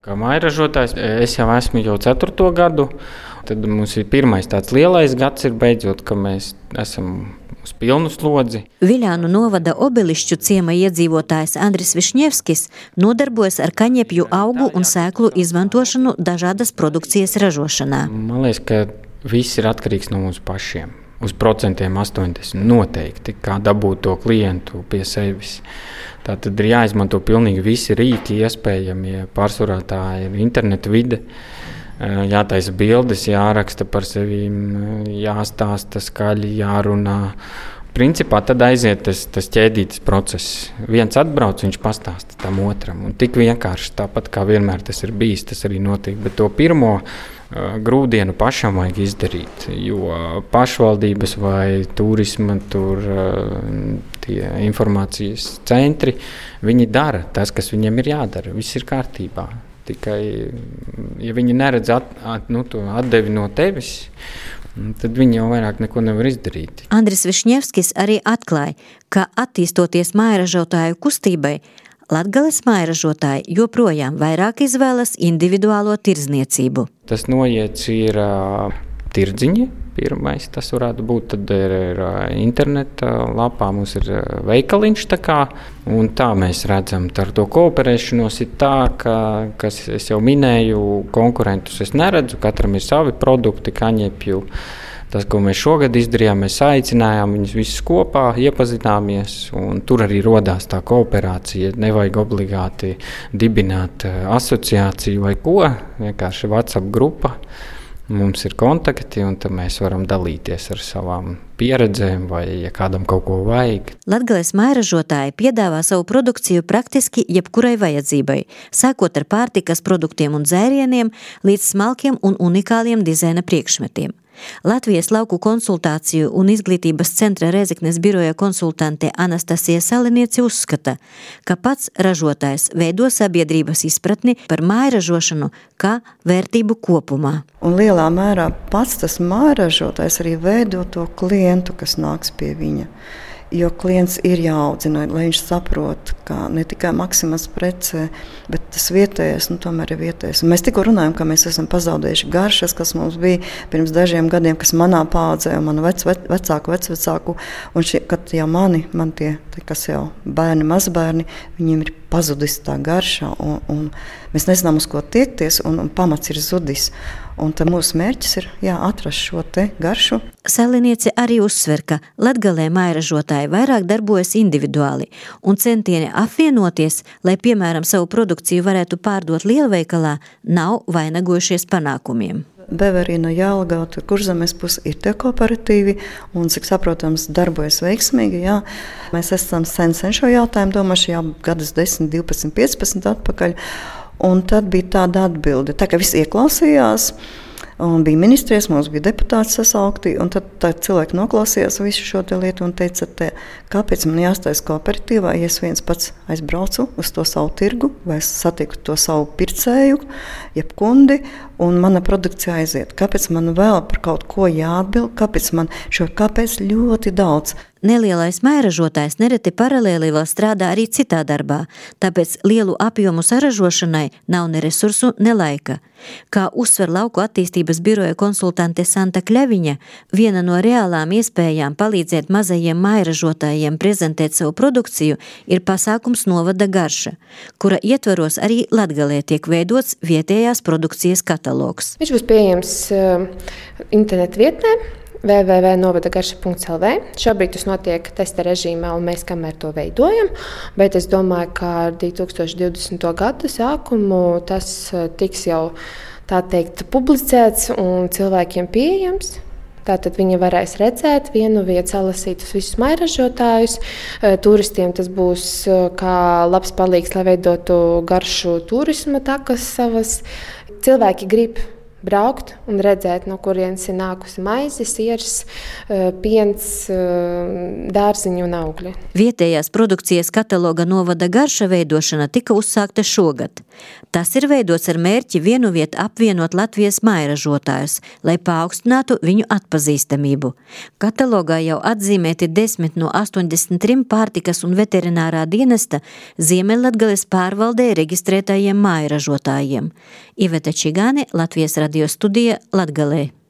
Kā mājražotājs es jau esmu 4. gadu. Tad mums ir pirmais tāds lielais gads, ir beidzot, ka mēs esam uz pilnu slodzi. Viļānu novada Obelišķu ciema iedzīvotājs Andris Višņevskis nodarbojas ar kaņepju augu un sēklu izmantošanu dažādas produkcijas ražošanā. Man liekas, ka viss ir atkarīgs no mums pašiem. Uz 80% noteikti, kā dabūt to klientu pie sevis. Tā tad ir jāizmanto pilnīgi visi rīki iespējamie. Pārsvarā tā ir interneta vide. Jātaisa bildes, jāraksta par sevi, jāstāsta skaļi, jārunā. Principā tad aiziet tas ķēdītas process. Viens atbrauc, viņš pastāsta tam otram. Un tik vienkārši, tāpat kā vienmēr tas ir bijis, tas arī notiek. Bet to pirmo grūdienu pašam vajag izdarīt, jo pašvaldības vai turisma tie informācijas centri, viņi dara tas, kas viņiem ir jādara. Viss ir kārtībā. Tikai, ja viņi neredz to atdevi no tevis, tad viņi jau vairāk neko nevar izdarīt. Andris Višņevskis arī atklāja, ka attīstoties mājražotāju kustībai, Latgales mājražotāji joprojām vairāk izvēlas individuālo tirdzniecību. Tas noiets ir tirdziņi. Pirmais tas varētu būt, tad ir interneta lapā, mums ir veikaliņš un tā mēs redzam. Ar to kooperēšanos ir tā, ka es jau minēju, konkurentus es neredzu, katram ir savi produkti, kaņepju. Tas, ko mēs šogad izdarījām, mēs aicinājām viņus visus kopā, iepazināmies, un tur arī rodās tā kooperācija. Nevajag obligāti dibināt asociāciju vai ko, vienkārši WhatsApp grupa. Mums ir kontakti, un tad mēs varam dalīties ar savām pieredzēm, vai ja kādam kaut ko vajag. Latgales mājražotāji piedāvā savu produkciju praktiski jebkurai vajadzībai, sākot ar pārtikas produktiem un dzērieniem līdz smalkiem un unikāliem dizaina priekšmetiem. Latvijas lauku konsultāciju un izglītības centra Rēzeknes biroja konsultante Anastasija Saliniece uzskata, ka pats ražotājs veido sabiedrības izpratni par mājražošanu kā vērtību kopumā. Un lielā mērā pats tas mājražotājs arī veido to klientu, kas nāks pie viņa. Jo klients ir jāaudzina, lai viņš saprot, ka ne tikai Maksimas precē, bet tas vietējais, tomēr ir vietējais. Un mēs tikko runājam, ka mēs esam pazaudējuši garšas, kas mums bija pirms dažiem gadiem, kas manā paaudzē, un manu vecāku, un kad jau mani tie, kas jau bērni, mazbērni, viņiem ir pazudis tā garša, un mēs nezinām, uz ko tiekties, un pamats ir zudis. Un tad mūsu mērķis ir atrast šo te garšu. Saliniece arī uzsver, ka Latgalē mājražotāji vairāk darbojas individuāli un centieni apvienoties, lai, piemēram, savu produkciju varētu pārdot lielveikalā, nav vainagojušies panākumiem. Beverīna, Jālgava, Kurzemes puse ir tie kooperatīvi un, cik saprotams, darbojas veiksmīgi. Jā. Mēs esam sen šo jautājumu domājuši jau gadus 10, 12, 15 atpakaļ. Un tad bija tāda atbilde, tā kā visi ieklausījās, un bija ministrijas, mums bija deputāti sasaukti, un tad cilvēki noklausījās visu šo lietu un teica, kāpēc man jāstājas kooperatīvā, ja es viens pats aizbraucu uz to savu tirgu, vai es satiku to savu pircēju, jeb kundi, un mana produkcija aiziet. Kāpēc man vēl par kaut ko jāatbild, kāpēc ļoti daudz? Nelielais mājražotājs nereti paralēli vēl strādā arī citā darbā, tāpēc lielu apjomu saražošanai nav ne resursu, ne laika. Kā uzsver lauku attīstības biroja konsultante Santa Kļaviņa, viena no reālām iespējām palīdzēt mazajiem mājražotājiem prezentēt savu produkciju ir pasākums Novada garša, kura ietvaros arī Latgalē tiek veidots vietējās produkcijas katalogs. Viņš būs pieejams internetu vietnē www.novadagarša.lv. Šobrīd tas notiek testa režīmā, un mēs kamēr to veidojam, bet es domāju, ka ar 2020. gada sākumu tas tiks jau, tā teikt, publicēts un cilvēkiem pieejams. Tātad viņi varēs redzēt vienu vietu, salasīt uz visus mājražotājus. Turistiem tas būs kā labs palīgs, lai veidotu garšu turisma takas savas. Cilvēki grib braukt un redzēt, no kurienes ir nākusi maize, siers, piens, dārziņi un augļi. Vietējās produkcijas kataloga novada garša veidošana tika uzsākta šogad. Tas ir veidots ar mērķi vienuviet apvienot Latvijas mairažotājus, lai paaugstinātu viņu atpazīstamību. Katalogā jau atzīmēti 10 no 83 pārtikas un veterinārā dienesta Ziemeļlatgales pārvaldē reģistrētajiem mairažotājiem. Iveta Čigāne, Latvijas radio studija Latgalē.